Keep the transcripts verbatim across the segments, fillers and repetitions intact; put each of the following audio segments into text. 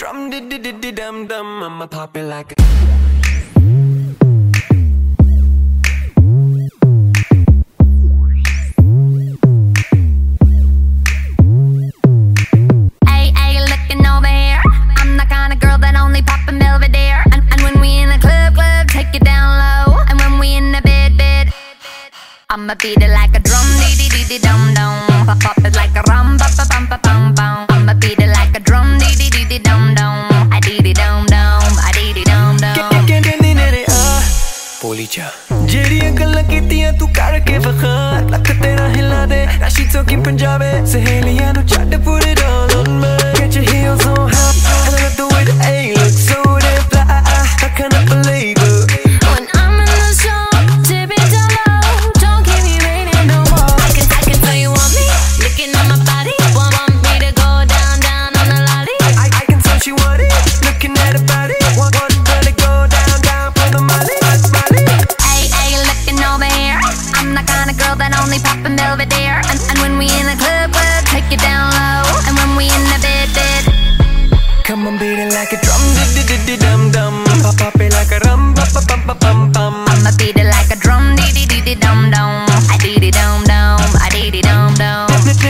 drum, di di di di dum dum. I'ma pop it like a. Ay, ay, looking over here. I'm the kind of girl that only poppin' Belvedere. And, and when we in the club, club, take it down low. And when we in the bed, bed, I'ma beat it like a drum, dee dee dee dee dum dum. Pop pop it like a rum, pa pa pum pa pum pum. I'ma beat it like a drum, dee dee dee dee dum dum. I dee dee dum dum, I dee dee dum dum. ਕਹਿੰਦੀ ਨੇ ਨੇ ਆ ਬੋਲੀ ਜਾ ਜਿਹੜੀਆਂ ਗੱਲਾਂ ਕੀਤੀਆਂ ਤੂੰ ਕਰਕੇ ਵਿਖਾ ਲੱਕ ਤੇਰਾ ਹਿਲਾ ਦੇ ਰਾਸ਼ੀ ਚੌਕੀ ਪੰਜਾਬੇ ਸਹੇਲੀਆਂ ਨੂੰ ਛੱਡ put it all on me. Get your heels on high and I love the way the A looks so damn fly. I cannot believe it. When I'm in the zone, dip it down low. Don't keep me waiting no more. I can, I can tell you want me, looking at my body. Want, want me to go down, down on the lolly. I, I can tell she want it, looking at her body. Want, want her to go down, down for the molly, molly. Ay, ay, looking over here. I'm the kind of girl that only poppin' Belvedere. And, and when we in the club, club, take it down low. And when we in the bed, bed, Come on, beat it like a drum, di di di di dum dum. Pop pop it like a rum, pa pa pum pa pum pum. I'ma beat it like a drum, dee dee dee dee dum dum. I dee dee dum dum, I dee dee dum dum.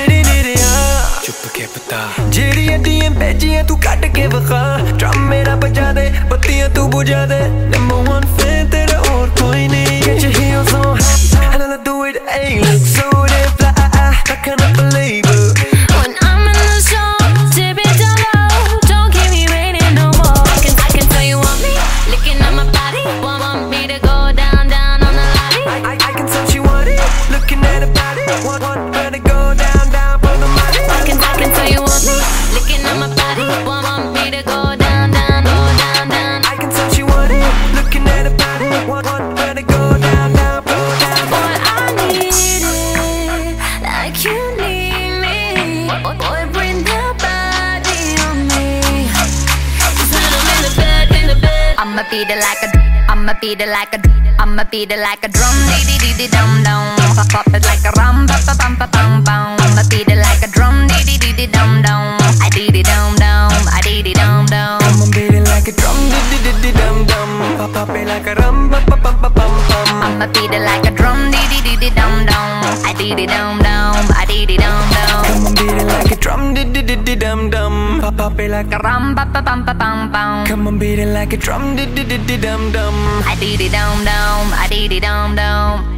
ਚੁੱਪ ਕੇ ਪਤਾ ਜਿਹੜੀ ਅੱਡੀਆਂ ਭੇਜੀਆਂ ਤੂੰ ਕੱਢ ਕੇ ਵਿਖਾ drum ਮੇਰਾ ਬਜਾ ਦੇ ਬੱਤੀਆਂ ਤੂੰ ਬੁਝਾ ਦੇ ਨੰਬਰ one fan ਤੇਰਾ ਹੋਰ ਕੋਈ ਨਹੀਂ Get your heels on high and I love the way the A looks so damn fly. I cannot believe it. When I'm in the zone, dip it down low. Don't keep me waiting no more. I can, I can tell you want me, looking at my body. Want, want me to go down, down on the lolly. I, I, I can tell she want it, looking at her body. Want, want her to go down, down for the money. I can, I can tell you want me, looking at my body. Want, want me to go down, down, go down, down. I can tell she want it, looking at her body. Want, want her to go down, down, go down. Boy, I need it like you need me. Boy, boy, bring that body on me. 'Cause when I'm in the bed, in the bed, I'ma beat it like a, I'ma beat it like a, I'ma beat it like a drum, dee dee dee dee dum dum. Pop pop it like a rum, pa pa pum pa pum pum. I'ma beat it like a drum, dee dee dee dee dum dum. I dee dee dum dum, I dee dee dum dum. Come on, beat it like a drum, di di di di dum dum. Pop pop it like a rum, pa pa pum pa pum pum. I'ma beat it like a drum, dee dee dee dee dum dum. I dee dee dum dum, I dee dee dum dum. Come on, beat it like a drum, di di di di dum dum. Pop pop it like a rum. Rum pa pa pum pa pum pum. Come on, beat it like a drum, di di di di dum dum. I dee dee dum dum, I dee dee dum dum.